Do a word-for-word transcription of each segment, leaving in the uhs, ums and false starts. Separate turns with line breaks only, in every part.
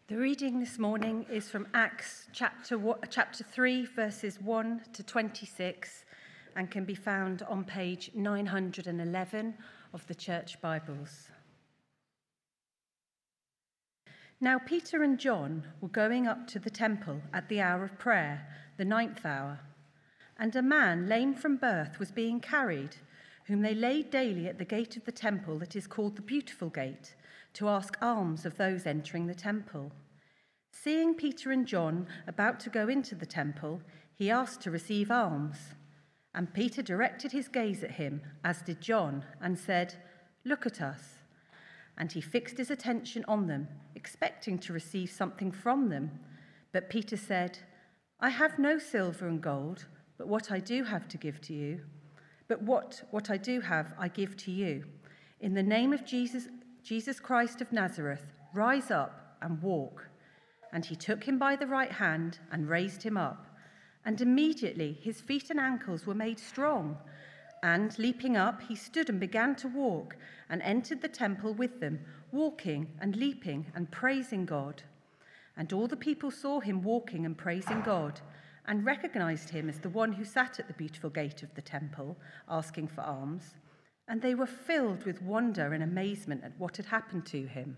The reading this morning is from Acts chapter chapter three, verses one to twenty-six, and can be found on page nine hundred eleven of the Church Bibles. Now Peter and John were going up to the temple at the hour of prayer, the ninth hour, and a man lame from birth was being carried, whom they laid daily at the gate of the temple that is called the Beautiful Gate, to ask alms of those entering the temple. Seeing Peter and John about to go into the temple, he asked to receive alms. And Peter directed his gaze at him, as did John, and said, "Look at us." And he fixed his attention on them, expecting to receive something from them. But Peter said, "I have no silver and gold, but what I do have to give to you. But what, what I do have, I give to you. In the name of Jesus, Jesus Christ of Nazareth, rise up and walk." And he took him by the right hand and raised him up. And immediately his feet and ankles were made strong. And leaping up, he stood and began to walk, and entered the temple with them, walking and leaping and praising God. And all the people saw him walking and praising God, and recognized him as the one who sat at the beautiful gate of the temple, asking for alms. And they were filled with wonder and amazement at what had happened to him.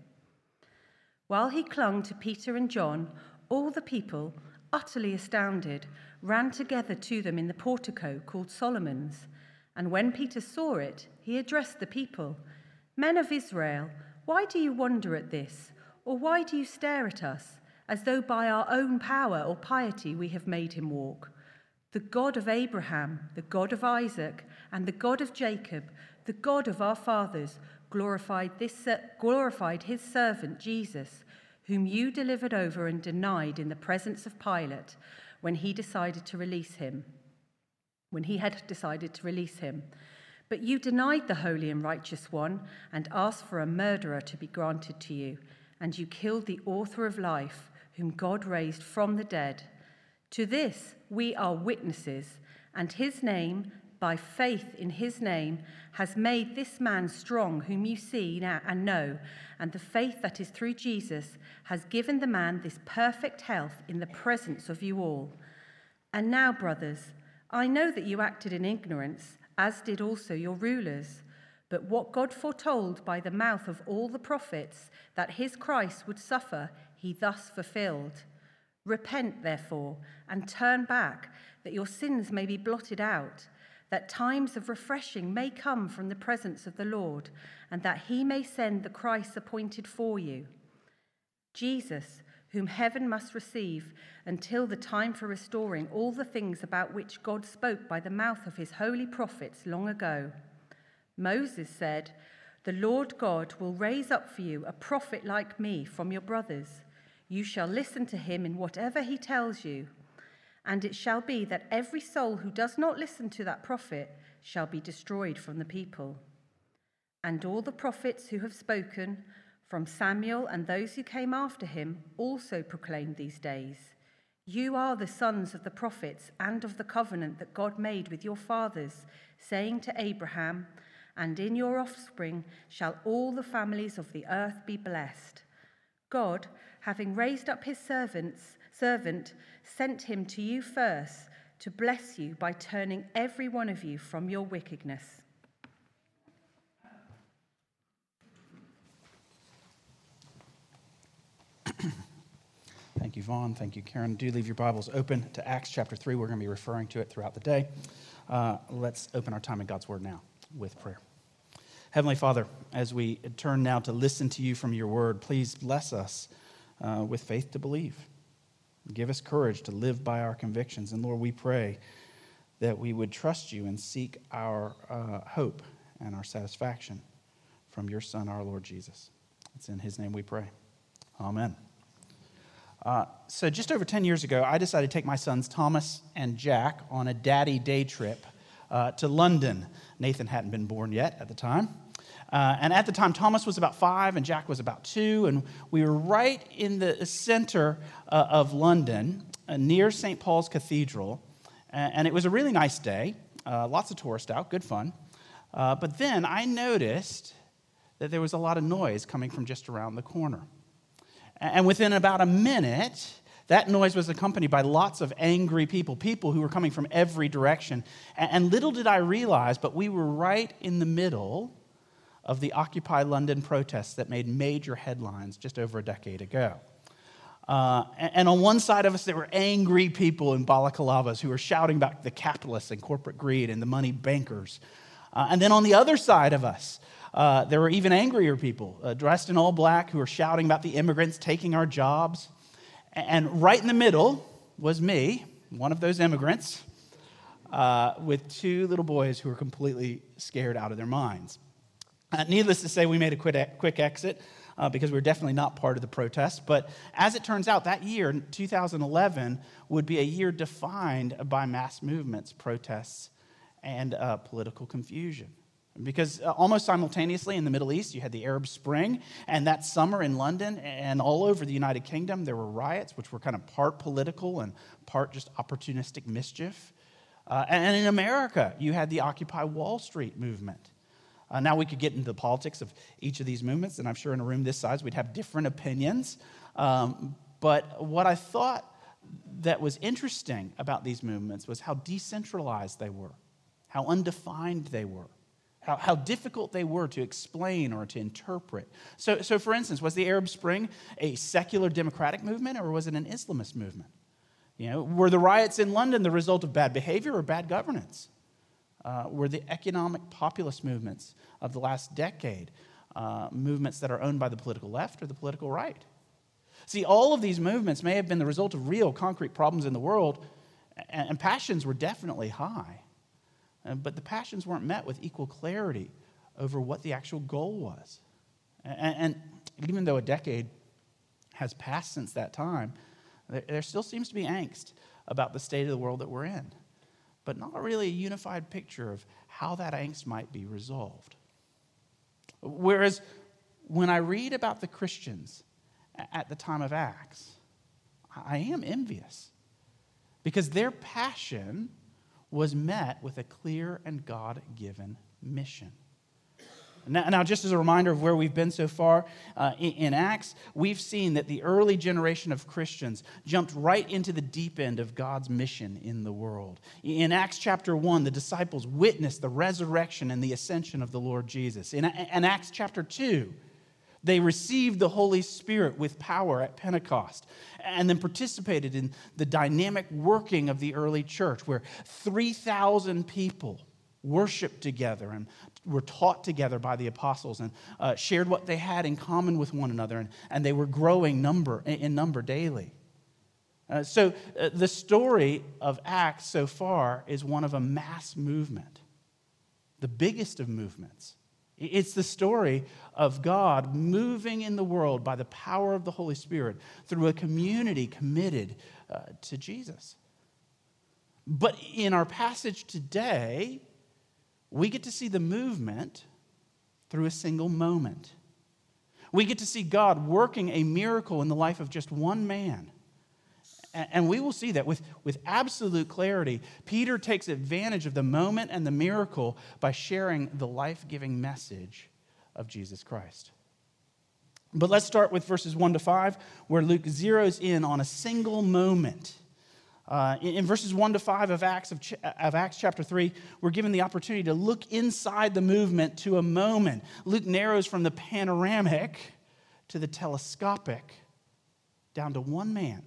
While he clung to Peter and John, all the people, utterly astounded, ran together to them in the portico called Solomon's. And when Peter saw it, he addressed the people, "Men of Israel, why do you wonder at this? Or why do you stare at us, as though by our own power or piety we have made him walk? The God of Abraham, the God of Isaac, and the God of Jacob, the God of our fathers, glorified this glorified his servant Jesus, whom you delivered over and denied in the presence of Pilate when he decided to release him. When he had decided to release him. But you denied the holy and righteous one and asked for a murderer to be granted to you, and you killed the author of life, whom God raised from the dead. To this we are witnesses, and his name, by faith in his name, has made this man strong, whom you see now and know, and the faith that is through Jesus has given the man this perfect health in the presence of you all. And now, brothers, I know that you acted in ignorance, as did also your rulers. But what God foretold by the mouth of all the prophets, that his Christ would suffer, he thus fulfilled. Repent, therefore, and turn back, that your sins may be blotted out, that times of refreshing may come from the presence of the Lord, and that he may send the Christ appointed for you, Jesus, whom heaven must receive until the time for restoring all the things about which God spoke by the mouth of his holy prophets long ago. Moses said, "The Lord God will raise up for you a prophet like me from your brothers. You shall listen to him in whatever he tells you. And it shall be that every soul who does not listen to that prophet shall be destroyed from the people." And all the prophets who have spoken, from Samuel and those who came after him, also proclaimed these days. You are the sons of the prophets and of the covenant that God made with your fathers, saying to Abraham, "And in your offspring shall all the families of the earth be blessed." God, having raised up his servants, servant, sent him to you first to bless you by turning every one of you from your wickedness.
Thank you, Vaughn. Thank you, Karen. Do leave your Bibles open to Acts chapter three. We're going to be referring to it throughout the day. Uh, let's open our time in God's Word now with prayer. Heavenly Father, as we turn now to listen to you from your Word, please bless us uh, with faith to believe. Give us courage to live by our convictions. And Lord, we pray that we would trust you and seek our uh, hope and our satisfaction from your Son, our Lord Jesus. It's in his name we pray. Amen. Uh, so just over ten years ago, I decided to take my sons Thomas and Jack on a daddy day trip uh, to London. Nathan hadn't been born yet at the time. Uh, and at the time, Thomas was about five and Jack was about two. And we were right in the center uh, of London, uh, near Saint Paul's Cathedral. And, and it was a really nice day. Uh, lots of tourists out, good fun. Uh, but then I noticed that there was a lot of noise coming from just around the corner. And within about a minute, that noise was accompanied by lots of angry people, people who were coming from every direction. And little did I realize, but we were right in the middle of the Occupy London protests that made major headlines just over a decade ago. Uh, and on one side of us, there were angry people in balaclavas who were shouting about the capitalists and corporate greed and the money bankers. Uh, and then on the other side of us, uh, there were even angrier people uh, dressed in all black who were shouting about the immigrants taking our jobs. And right in the middle was me, one of those immigrants, uh, with two little boys who were completely scared out of their minds. Uh, needless to say, we made a quick, quick exit uh, because we were definitely not part of the protest. But as it turns out, that year, two thousand eleven, would be a year defined by mass movements, protests, and uh, political confusion. Because uh, almost simultaneously in the Middle East, you had the Arab Spring, and that summer in London and all over the United Kingdom, there were riots, which were kind of part political and part just opportunistic mischief. Uh, and in America, you had the Occupy Wall Street movement. Uh, now we could get into the politics of each of these movements, and I'm sure in a room this size, we'd have different opinions. Um, but what I thought that was interesting about these movements was how decentralized they were, how undefined they were. How, how difficult they were to explain or to interpret. So, so, for instance, was the Arab Spring a secular democratic movement or was it an Islamist movement? You know, were the riots in London the result of bad behavior or bad governance? Uh, were the economic populist movements of the last decade uh, movements that are owned by the political left or the political right? See, all of these movements may have been the result of real concrete problems in the world, and, and passions were definitely high. But the passions weren't met with equal clarity over what the actual goal was. And, and even though a decade has passed since that time, there, there still seems to be angst about the state of the world that we're in, but not really a unified picture of how that angst might be resolved. Whereas when I read about the Christians at the time of Acts, I am envious because their passion was met with a clear and God-given mission. Now, now, just as a reminder of where we've been so far uh, in, in Acts, we've seen that the early generation of Christians jumped right into the deep end of God's mission in the world. In Acts chapter one, the disciples witnessed the resurrection and the ascension of the Lord Jesus. In, in Acts chapter two, they received the Holy Spirit with power at Pentecost and then participated in the dynamic working of the early church where three thousand people worshiped together and were taught together by the apostles and uh, shared what they had in common with one another, and, and they were growing number in number daily. Uh, so uh, the story of Acts so far is one of a mass movement, the biggest of movements. It's the story of God moving in the world by the power of the Holy Spirit through a community committed uh, to Jesus. But in our passage today, we get to see the movement through a single moment. We get to see God working a miracle in the life of just one man. And we will see that with, with absolute clarity. Peter takes advantage of the moment and the miracle by sharing the life-giving message of Jesus Christ. But let's start with verses one to five, where Luke zeroes in on a single moment. Uh, in, in verses one to five of Acts, of, Ch- of Acts chapter three, we're given the opportunity to look inside the movement to a moment. Luke narrows from the panoramic to the telescopic down to one man.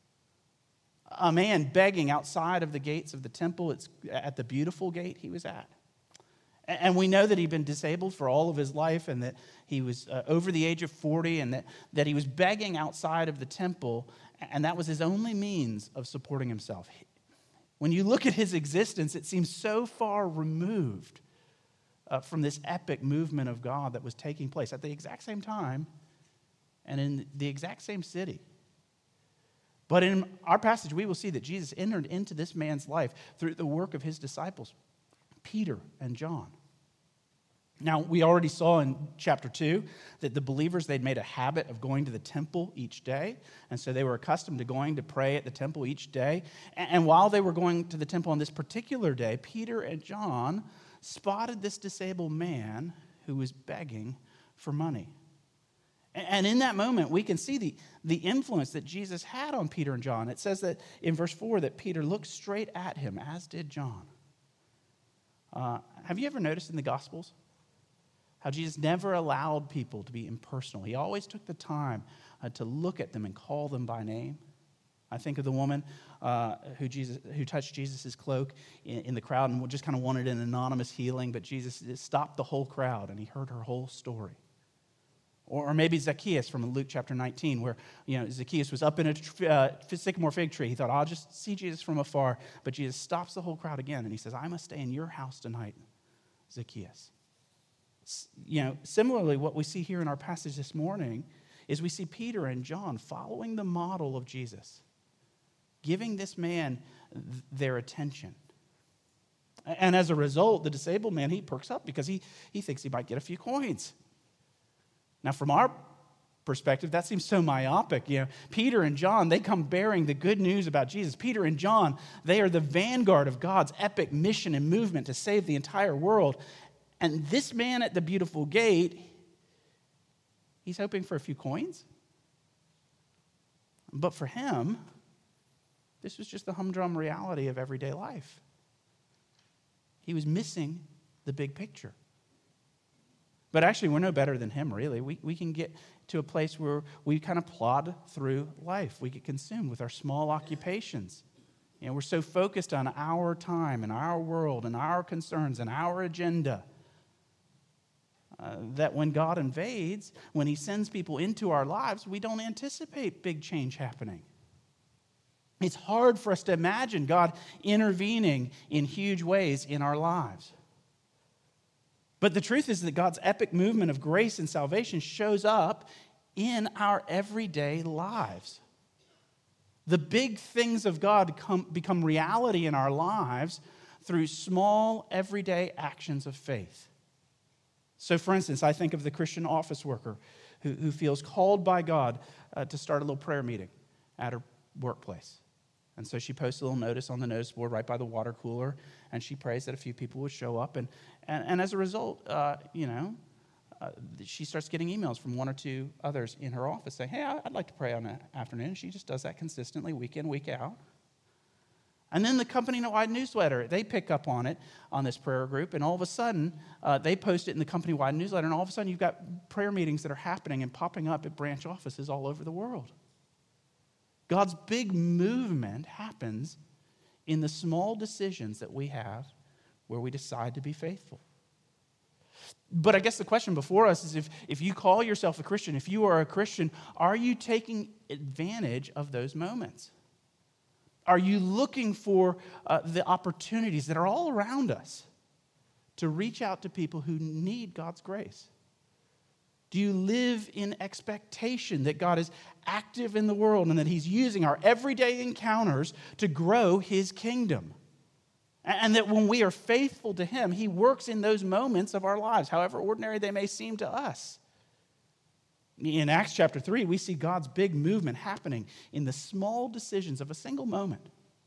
A man begging outside of the gates of the temple. It's at the beautiful gate he was at. And we know that he'd been disabled for all of his life and that he was uh, over the age of forty and that, that he was begging outside of the temple, and that was his only means of supporting himself. When you look at his existence, it seems so far removed uh, from this epic movement of God that was taking place at the exact same time and in the exact same city. But in our passage, we will see that Jesus entered into this man's life through the work of his disciples, Peter and John. Now, we already saw in chapter two that the believers, they'd made a habit of going to the temple each day. And so they were accustomed to going to pray at the temple each day. And while they were going to the temple on this particular day, Peter and John spotted this disabled man who was begging for money. And in that moment, we can see the, the influence that Jesus had on Peter and John. It says that in verse four that Peter looked straight at him, as did John. Uh, have you ever noticed in the Gospels how Jesus never allowed people to be impersonal? He always took the time uh, to look at them and call them by name. I think of the woman uh, who Jesus who touched Jesus' cloak in, in the crowd and just kind of wanted an anonymous healing, but Jesus stopped the whole crowd and he heard her whole story. Or maybe Zacchaeus from Luke chapter nineteen, where you know Zacchaeus was up in a uh, sycamore fig tree. He thought, I'll just see Jesus from afar. But Jesus stops the whole crowd again, and he says, I must stay in your house tonight, Zacchaeus. You know, similarly, what we see here in our passage this morning is we see Peter and John following the model of Jesus, giving this man th- their attention. And as a result, the disabled man, he perks up because he, he thinks he might get a few coins. Now, from our perspective, that seems so myopic. You know, Peter and John, they come bearing the good news about Jesus. Peter and John, they are the vanguard of God's epic mission and movement to save the entire world. And this man at the beautiful gate, he's hoping for a few coins. But for him, this was just the humdrum reality of everyday life. He was missing the big picture. But actually, we're no better than him, really. We, we can get to a place where we kind of plod through life. We get consumed with our small occupations. You know, we're so focused on our time and our world and our concerns and our agenda uh, that when God invades, when he sends people into our lives, we don't anticipate big change happening. It's hard for us to imagine God intervening in huge ways in our lives. But the truth is that God's epic movement of grace and salvation shows up in our everyday lives. The big things of God come, become reality in our lives through small, everyday actions of faith. So, for instance, I think of the Christian office worker who, who feels called by God uh, to start a little prayer meeting at her workplace. And so she posts a little notice on the notice board right by the water cooler, and she prays that a few people would show up. And, and, and as a result, uh, you know, uh, she starts getting emails from one or two others in her office saying, hey, I'd like to pray on an afternoon. And she just does that consistently, week in, week out. And then the company-wide newsletter, they pick up on it, on this prayer group, and all of a sudden, uh, they post it in the company-wide newsletter, and all of a sudden you've got prayer meetings that are happening and popping up at branch offices all over the world. God's big movement happens in the small decisions that we have where we decide to be faithful. But I guess the question before us is if, if you call yourself a Christian, if you are a Christian, are you taking advantage of those moments? Are you looking for uh, the opportunities that are all around us to reach out to people who need God's grace? Do you live in expectation that God is active in the world and that he's using our everyday encounters to grow his kingdom? And that when we are faithful to him, he works in those moments of our lives, however ordinary they may seem to us. In Acts chapter three, we see God's big movement happening in the small decisions of a single moment.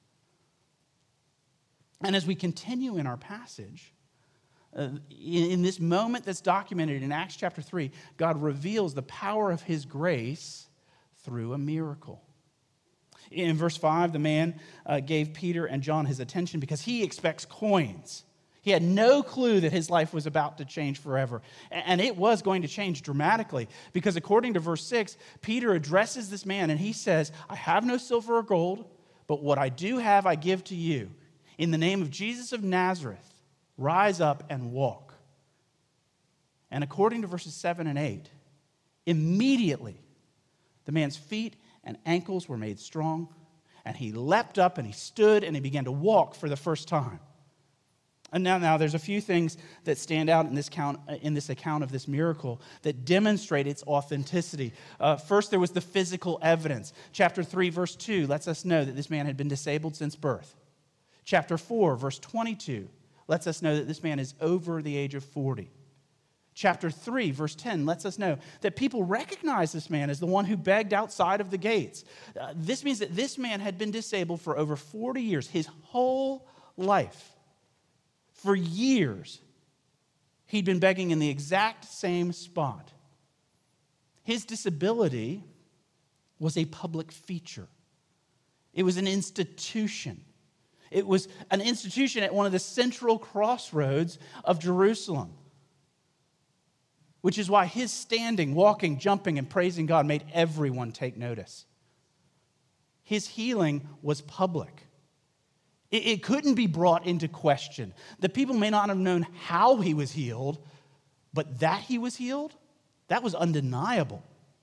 And as we continue in our passage, Uh, in, in this moment that's documented in Acts chapter three, God reveals the power of his grace through a miracle. In verse five, the man uh, gave Peter and John his attention because he expects coins. He had no clue that his life was about to change forever. And it was going to change dramatically because according to verse six, Peter addresses this man and he says, I have no silver or gold, but what I do have I give to you. In the name of Jesus of Nazareth, rise up and walk. And according to verses seven and eight, immediately the man's feet and ankles were made strong, and he leapt up and he stood and he began to walk for the first time. And now, now there's a few things that stand out in this account, in this account of this miracle that demonstrate its authenticity. Uh, first, there was the physical evidence. Chapter three, verse two lets us know that this man had been disabled since birth. Chapter four, verse twenty-two lets us know that this man is over the age of forty. Chapter three, verse ten lets us know that people recognize this man as the one who begged outside of the gates. Uh, this means that this man had been disabled for over forty years, his whole life. For years, he'd been begging in the exact same spot. His disability was a public feature. It was an institution. It was an institution at one of the central crossroads of Jerusalem, which is why his standing, walking, jumping, and praising God made everyone take notice. His healing was public. It, it couldn't be brought into question. The people may not have known how he was healed, but that he was healed, that was undeniable.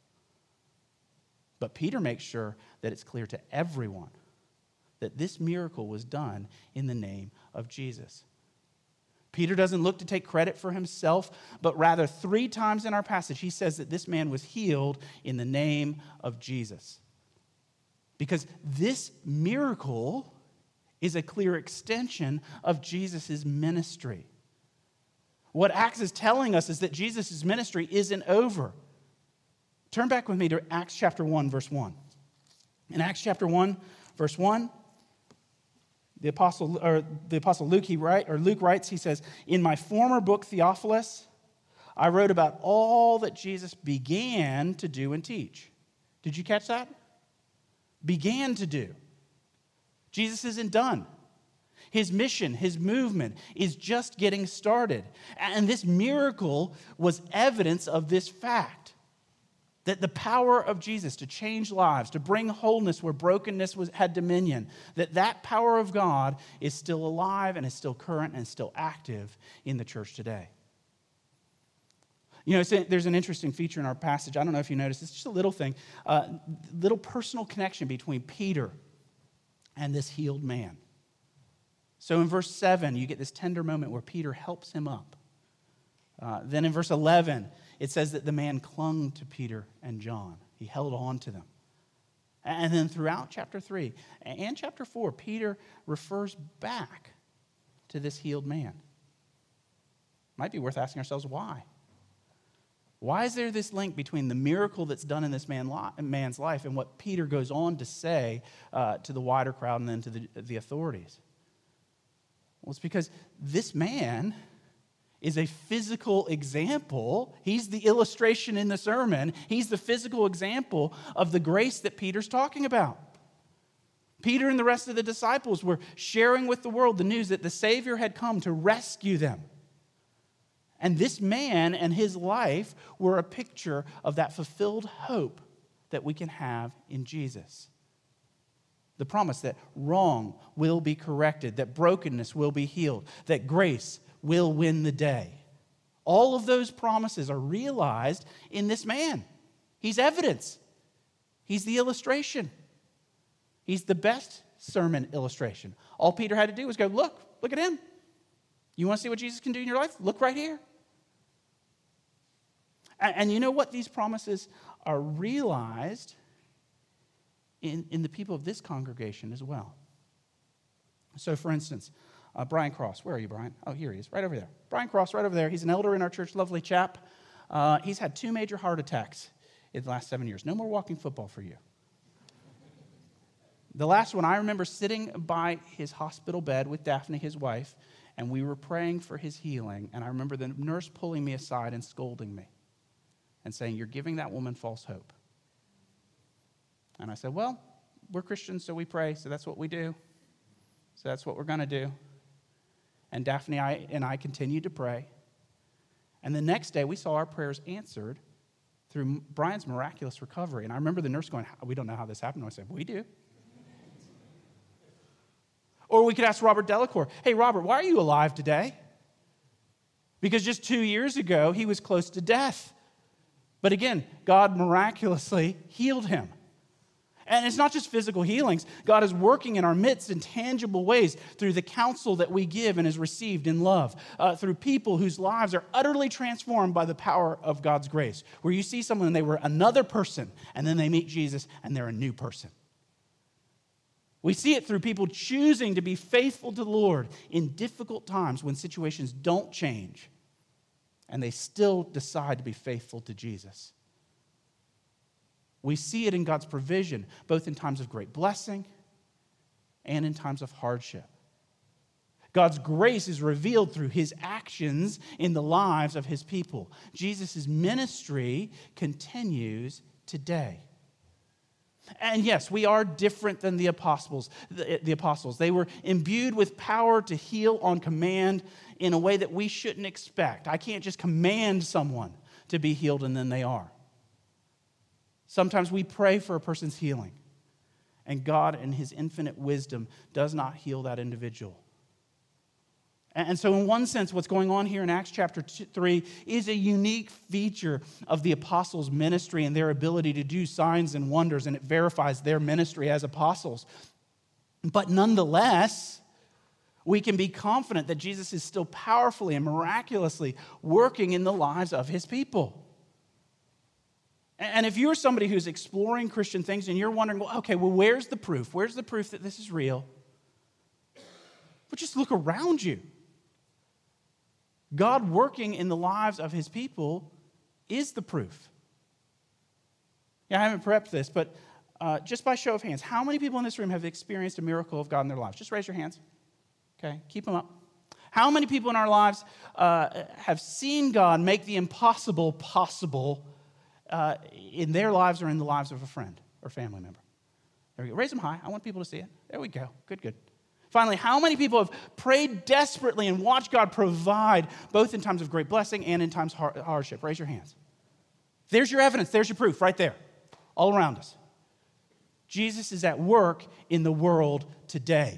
But Peter makes sure that it's clear to everyone that this miracle was done in the name of Jesus. Peter doesn't look to take credit for himself, but rather three times in our passage, he says that this man was healed in the name of Jesus. Because this miracle is a clear extension of Jesus' ministry. What Acts is telling us is that Jesus' ministry isn't over. Turn back with me to Acts chapter one, verse one. In Acts chapter one, verse one, The apostle, or the apostle Luke, he write, or Luke writes, he says, "In my former book, Theophilus, I wrote about all that Jesus began to do and teach." Did you catch that? Began to do. Jesus isn't done. His mission, his movement is just getting started. And this miracle was evidence of this fact. That the power of Jesus to change lives, to bring wholeness where brokenness was, had dominion, that that power of God is still alive and is still current and still active in the church today. You know, there's an interesting feature in our passage. I don't know if you noticed. It's just a little thing, uh, little personal connection between Peter and this healed man. So in verse seven, you get this tender moment where Peter helps him up. Uh, then in verse eleven, it says that the man clung to Peter and John. He held on to them. And then throughout chapter three and chapter four, Peter refers back to this healed man. Might be worth asking ourselves why. Why is there this link between the miracle that's done in this man, man's life and what Peter goes on to say uh, to the wider crowd and then to the, the authorities? Well, it's because this man is a physical example. He's the illustration in the sermon. He's the physical example of the grace that Peter's talking about. Peter and the rest of the disciples were sharing with the world the news that the Savior had come to rescue them. And this man and his life were a picture of that fulfilled hope that we can have in Jesus. The promise that wrong will be corrected, that brokenness will be healed, that grace will win the day. All of those promises are realized in this man. He's evidence. He's the illustration. He's the best sermon illustration. All Peter had to do was go, look, look at him. You want to see what Jesus can do in your life? Look right here. And, and you know what? These promises are realized in, in the people of this congregation as well. So, for instance, Uh, Brian Cross. Where are you, Brian? Oh, here he is, right over there. Brian Cross, right over there. He's an elder in our church, lovely chap. Uh, he's had two major heart attacks in the last seven years. No more walking football for you. The last one, I remember sitting by his hospital bed with Daphne, his wife, and we were praying for his healing. And I remember the nurse pulling me aside and scolding me and saying, "You're giving that woman false hope." And I said, well, we're Christians, so we pray, so that's what we do. So that's what we're going to do. And Daphne and I continued to pray. And the next day, we saw our prayers answered through Brian's miraculous recovery. And I remember the nurse going, "We don't know how this happened." And I said, "We do." Or we could ask Robert Delacour, "Hey, Robert, why are you alive today?" Because just two years ago, he was close to death. But again, God miraculously healed him. And it's not just physical healings. God is working in our midst in tangible ways through the counsel that we give and is received in love, uh, through people whose lives are utterly transformed by the power of God's grace, where you see someone and they were another person, and then they meet Jesus and they're a new person. We see it through people choosing to be faithful to the Lord in difficult times when situations don't change, and they still decide to be faithful to Jesus. We see it in God's provision, both in times of great blessing and in times of hardship. God's grace is revealed through his actions in the lives of his people. Jesus' ministry continues today. And yes, we are different than the apostles. The, the apostles. They were imbued with power to heal on command in a way that we shouldn't expect. I can't just command someone to be healed and then they are. Sometimes we pray for a person's healing, and God in his infinite wisdom does not heal that individual. And so in one sense, what's going on here in Acts chapter three is a unique feature of the apostles' ministry and their ability to do signs and wonders, and it verifies their ministry as apostles. But nonetheless, we can be confident that Jesus is still powerfully and miraculously working in the lives of his people. And if you're somebody who's exploring Christian things and you're wondering, well, okay, well, where's the proof? Where's the proof that this is real? Well, just look around you. God working in the lives of his people is the proof. Yeah, I haven't prepped this, but uh, just by show of hands, how many people in this room have experienced a miracle of God in their lives? Just raise your hands. Okay, keep them up. How many people in our lives uh, have seen God make the impossible possible uh, in their lives or in the lives of a friend or family member? There we go. Raise them high. I want people to see it. There we go. Good, good. Finally, how many people have prayed desperately and watched God provide both in times of great blessing and in times of hardship? Raise your hands. There's your evidence. There's your proof right there, all around us. Jesus is at work in the world today.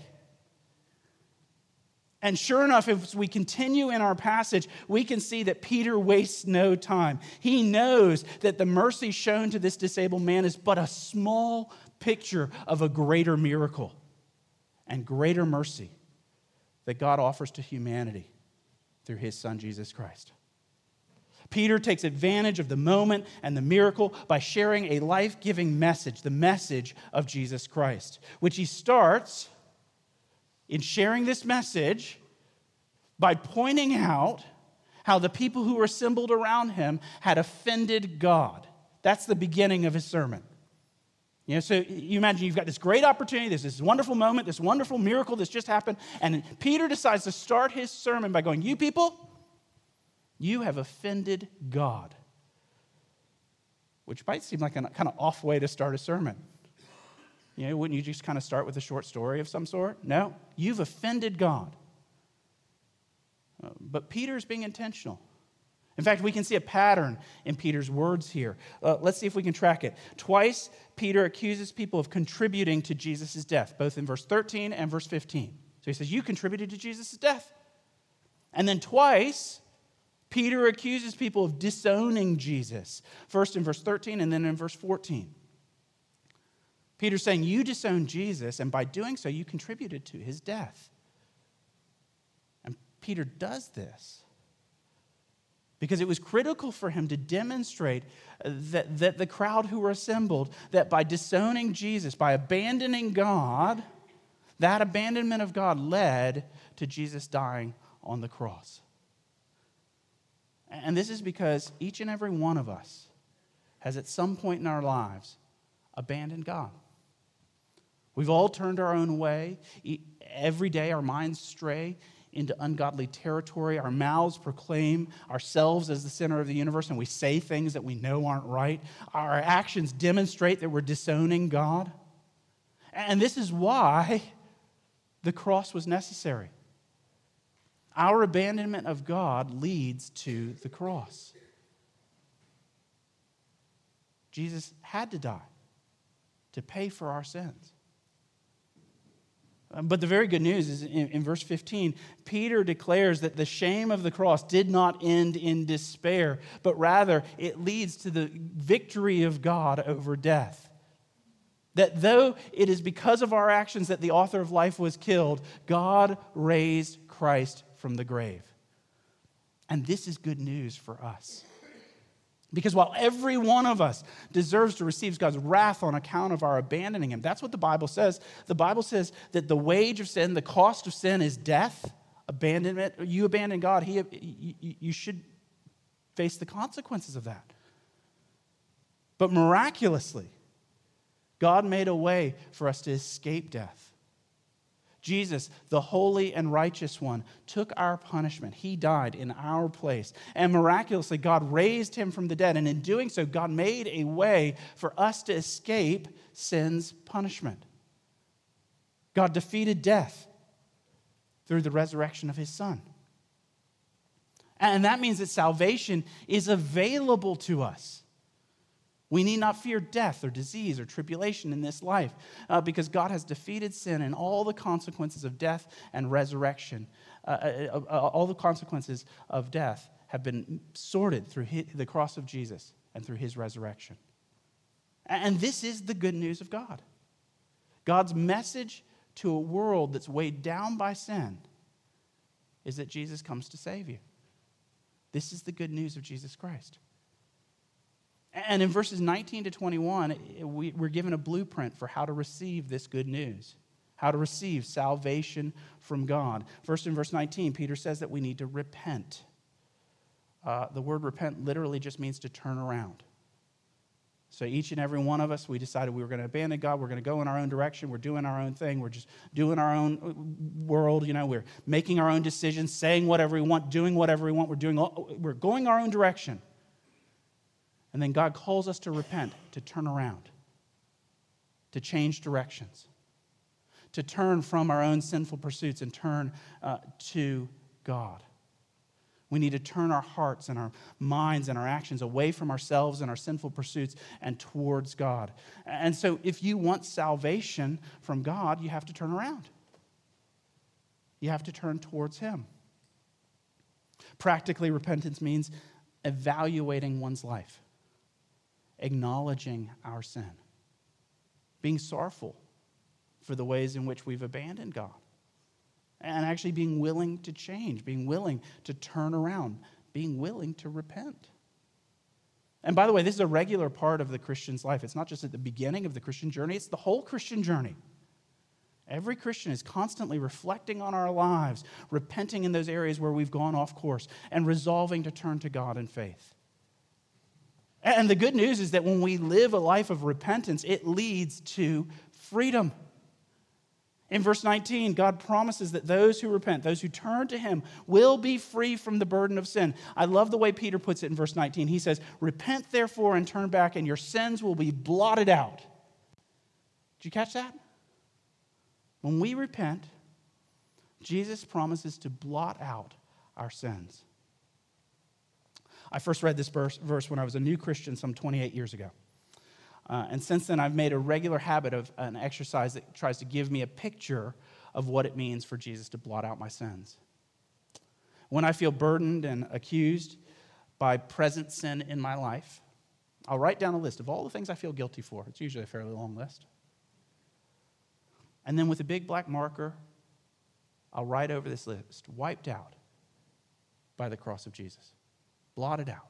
And sure enough, if we continue in our passage, we can see that Peter wastes no time. He knows that the mercy shown to this disabled man is but a small picture of a greater miracle and greater mercy that God offers to humanity through his Son, Jesus Christ. Peter takes advantage of the moment and the miracle by sharing a life-giving message, the message of Jesus Christ, which he starts in sharing this message by pointing out how the people who were assembled around him had offended God. That's the beginning of his sermon. You know, so you imagine you've got this great opportunity, there's this wonderful moment, this wonderful miracle that's just happened, and Peter decides to start his sermon by going, you people, you have offended God. Which might seem like a kind of off way to start a sermon. You know, wouldn't you just kind of start with a short story of some sort? No, you've offended God. Uh, but Peter's being intentional. In fact, we can see a pattern in Peter's words here. Uh, let's see if we can track it. Twice, Peter accuses people of contributing to Jesus' death, both in verse thirteen and verse fifteen. So he says, you contributed to Jesus' death. And then twice, Peter accuses people of disowning Jesus, first in verse thirteen and then in verse fourteen. Peter's saying, you disowned Jesus, and by doing so, you contributed to his death. And Peter does this because it was critical for him to demonstrate that, that the crowd who were assembled, that by disowning Jesus, by abandoning God, that abandonment of God led to Jesus dying on the cross. And this is because each and every one of us has at some point in our lives abandoned God. We've all turned our own way. Every day our minds stray into ungodly territory. Our mouths proclaim ourselves as the center of the universe, and we say things that we know aren't right. Our actions demonstrate that we're disowning God. And this is why the cross was necessary. Our abandonment of God leads to the cross. Jesus had to die to pay for our sins. But the very good news is in, in verse fifteen, Peter declares that the shame of the cross did not end in despair, but rather it leads to the victory of God over death. That though it is because of our actions that the author of life was killed, God raised Christ from the grave. And this is good news for us. Because while every one of us deserves to receive God's wrath on account of our abandoning him, that's what the Bible says. The Bible says that the wage of sin, the cost of sin is death, abandonment. You abandon God, he, you, you should face the consequences of that. But miraculously, God made a way for us to escape death. Jesus, the holy and righteous one, took our punishment. He died in our place. And miraculously, God raised him from the dead. And in doing so, God made a way for us to escape sin's punishment. God defeated death through the resurrection of his Son. And that means that salvation is available to us. We need not fear death or disease or tribulation in this life uh, because God has defeated sin and all the consequences of death and resurrection. Uh, uh, uh, all the consequences of death have been sorted through his, the cross of Jesus and through his resurrection. And this is the good news of God. God's message to a world that's weighed down by sin is that Jesus comes to save you. This is the good news of Jesus Christ. And in verses nineteen to twenty-one, we're given a blueprint for how to receive this good news, how to receive salvation from God. First, in verse nineteen, Peter says that we need to repent. Uh, the word repent literally just means to turn around. So each and every one of us, we decided we were going to abandon God. We're going to go in our own direction. We're doing our own thing. We're just doing our own world. You know, we're making our own decisions, saying whatever we want, doing whatever we want. We're doing. All, we're going our own direction. And then God calls us to repent, to turn around, to change directions, to turn from our own sinful pursuits and turn uh, to God. We need to turn our hearts and our minds and our actions away from ourselves and our sinful pursuits and towards God. And so if you want salvation from God, you have to turn around. You have to turn towards him. Practically, repentance means evaluating one's life, acknowledging our sin, being sorrowful for the ways in which we've abandoned God, and actually being willing to change, being willing to turn around, being willing to repent. And by the way, this is a regular part of the Christian's life. It's not just at the beginning of the Christian journey, it's the whole Christian journey. Every Christian is constantly reflecting on our lives, repenting in those areas where we've gone off course, and resolving to turn to God in faith. And the good news is that when we live a life of repentance, it leads to freedom. In verse nineteen, God promises that those who repent, those who turn to him, will be free from the burden of sin. I love the way Peter puts it in verse nineteen. He says, "Repent therefore and turn back, and your sins will be blotted out." Did you catch that? When we repent, Jesus promises to blot out our sins. I first read this verse, verse when I was a new Christian some twenty-eight years ago. Uh, and since then, I've made a regular habit of an exercise that tries to give me a picture of what it means for Jesus to blot out my sins. When I feel burdened and accused by present sin in my life, I'll write down a list of all the things I feel guilty for. It's usually a fairly long list. And then with a big black marker, I'll write over this list, wiped out by the cross of Jesus. Blotted out.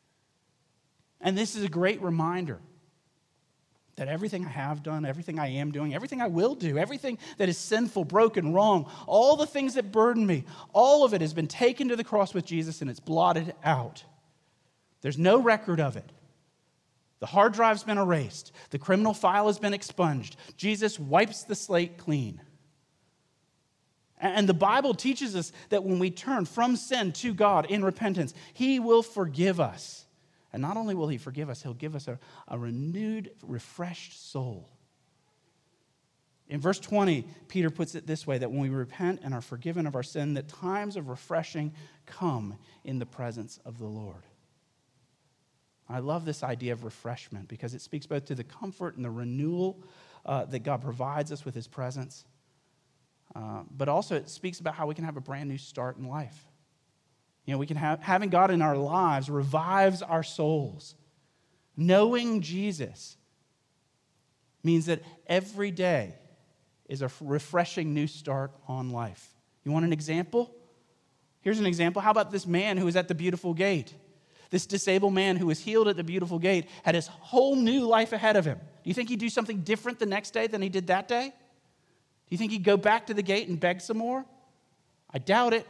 And this is a great reminder that everything I have done, everything I am doing, everything I will do, everything that is sinful, broken, wrong, all the things that burden me, all of it has been taken to the cross with Jesus and it's blotted out. There's no record of it. The hard drive's been erased. The criminal file has been expunged. Jesus wipes the slate clean. And the Bible teaches us that when we turn from sin to God in repentance, he will forgive us. And not only will he forgive us, he'll give us a, a renewed, refreshed soul. In verse twenty, Peter puts it this way, that when we repent and are forgiven of our sin, that times of refreshing come in the presence of the Lord. I love this idea of refreshment because it speaks both to the comfort and the renewal uh, that God provides us with his presence. Uh, but also it speaks about how we can have a brand new start in life. You know, we can have, having God in our lives revives our souls. Knowing Jesus means that every day is a refreshing new start on life. You want an example? Here's an example. How about this man who was at the beautiful gate? This disabled man who was healed at the beautiful gate had his whole new life ahead of him. Do you think he'd do something different the next day than he did that day? Do you think he'd go back to the gate and beg some more? I doubt it.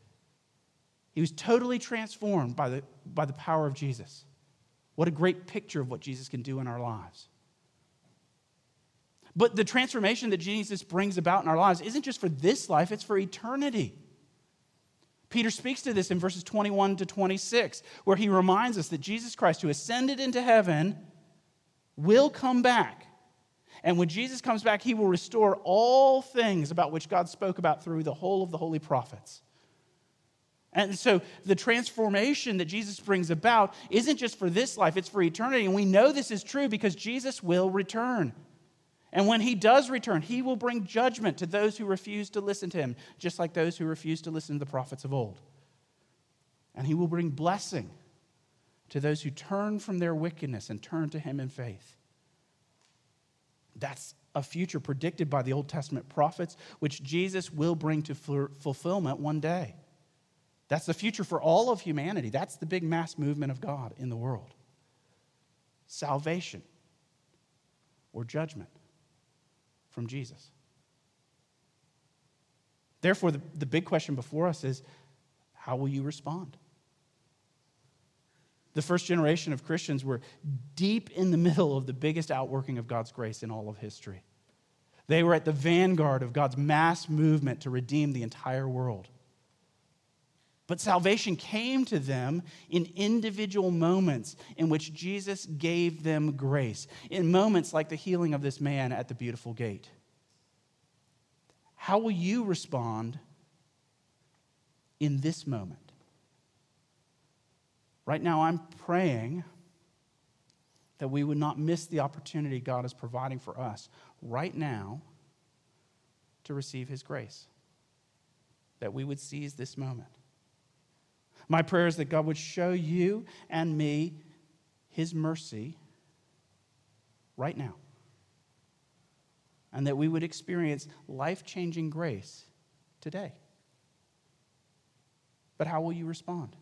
He was totally transformed by the, by the power of Jesus. What a great picture of what Jesus can do in our lives. But the transformation that Jesus brings about in our lives isn't just for this life, it's for eternity. Peter speaks to this in verses twenty-one to twenty-six, where he reminds us that Jesus Christ, who ascended into heaven, will come back. And when Jesus comes back, he will restore all things about which God spoke about through the whole of the holy prophets. And so the transformation that Jesus brings about isn't just for this life, it's for eternity. And we know this is true because Jesus will return. And when he does return, he will bring judgment to those who refuse to listen to him, just like those who refuse to listen to the prophets of old. And he will bring blessing to those who turn from their wickedness and turn to him in faith. That's a future predicted by the Old Testament prophets, which Jesus will bring to fulfillment one day. That's the future for all of humanity. That's the big mass movement of God in the world. Salvation or judgment from Jesus. Therefore, the, the big question before us is, how will you respond? The first generation of Christians were deep in the middle of the biggest outworking of God's grace in all of history. They were at the vanguard of God's mass movement to redeem the entire world. But salvation came to them in individual moments in which Jesus gave them grace, in moments like the healing of this man at the beautiful gate. How will you respond in this moment? Right now, I'm praying that we would not miss the opportunity God is providing for us right now to receive his grace, that we would seize this moment. My prayer is that God would show you and me his mercy right now, and that we would experience life-changing grace today. But how will you respond?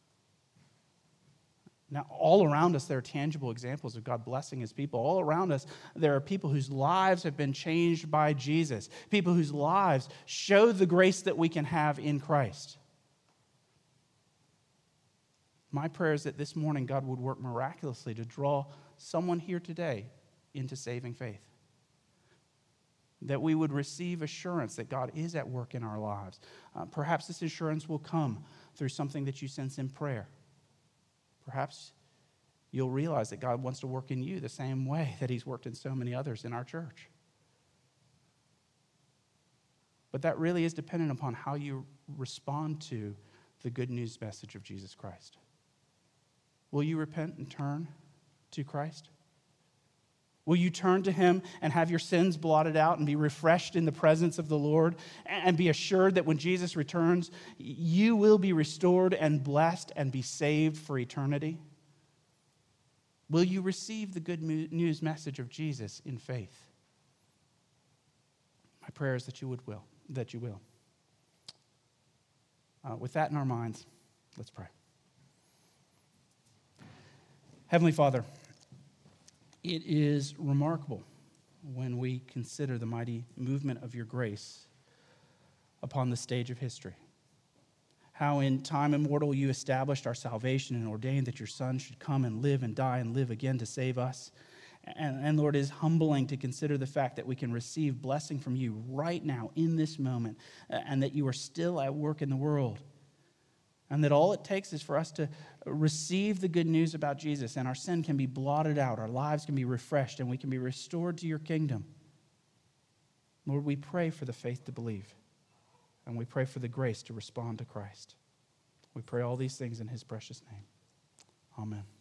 Now, all around us, there are tangible examples of God blessing his people. All around us, there are people whose lives have been changed by Jesus, people whose lives show the grace that we can have in Christ. My prayer is that this morning God would work miraculously to draw someone here today into saving faith. That we would receive assurance that God is at work in our lives. Uh, perhaps this assurance will come through something that you sense in prayer. Perhaps you'll realize that God wants to work in you the same way that he's worked in so many others in our church. But that really is dependent upon how you respond to the good news message of Jesus Christ. Will you repent and turn to Christ? Will you turn to him and have your sins blotted out and be refreshed in the presence of the Lord and be assured that when Jesus returns, you will be restored and blessed and be saved for eternity? Will you receive the good news message of Jesus in faith? My prayer is that you would will, that you will. Uh, with that in our minds, let's pray. Heavenly Father, it is remarkable when we consider the mighty movement of your grace upon the stage of history. How in time immortal you established our salvation and ordained that your Son should come and live and die and live again to save us. And, and Lord, it is humbling to consider the fact that we can receive blessing from you right now in this moment, and that you are still at work in the world. And that all it takes is for us to receive the good news about Jesus, and our sin can be blotted out, our lives can be refreshed, and we can be restored to your kingdom. Lord, we pray for the faith to believe, and we pray for the grace to respond to Christ. We pray all these things in his precious name. Amen.